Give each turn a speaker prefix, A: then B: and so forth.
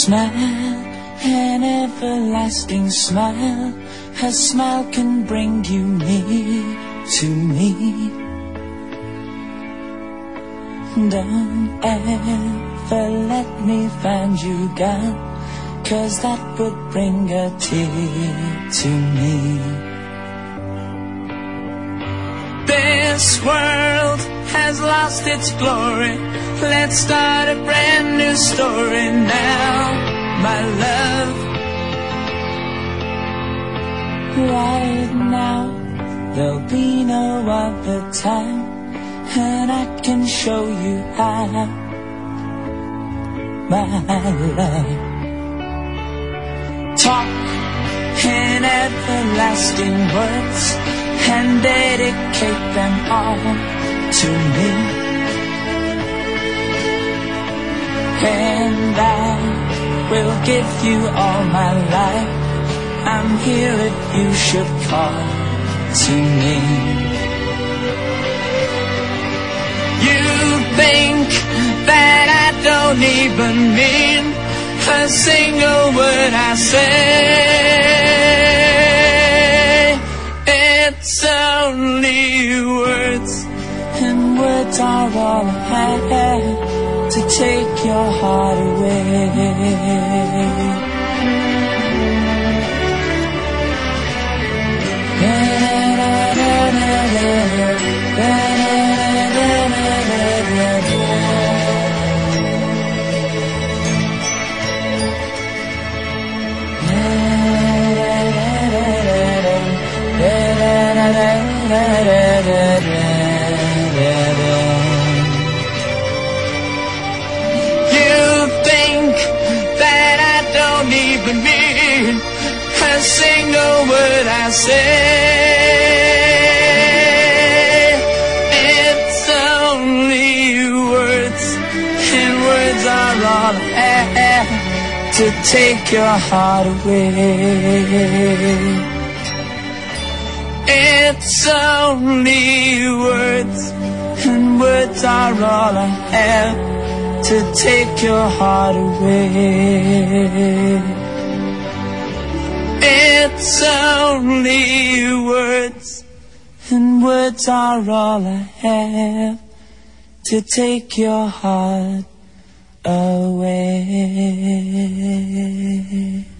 A: smile, an everlasting smile. Her smile can bring you near to me. Don't ever let me find you gone, 'cause that would bring a tear to me. This world has lost its glory. Let's start a brand new story now, my love. Right now, there'll be no other time, and I can show you how, my love. Talk in everlasting words and dedicate them all to me, and I will give you all my life. I'm here if you should call to me. You think that I don't even mean a single word I say. It's only words, and words are all I have to take your heart away. You think that I don't even mean a single word I say. It's only words, and words are all I have to take your heart away. It's only words, and words are all I have to take your heart away. It's only words, and words are all I have to take your heart away.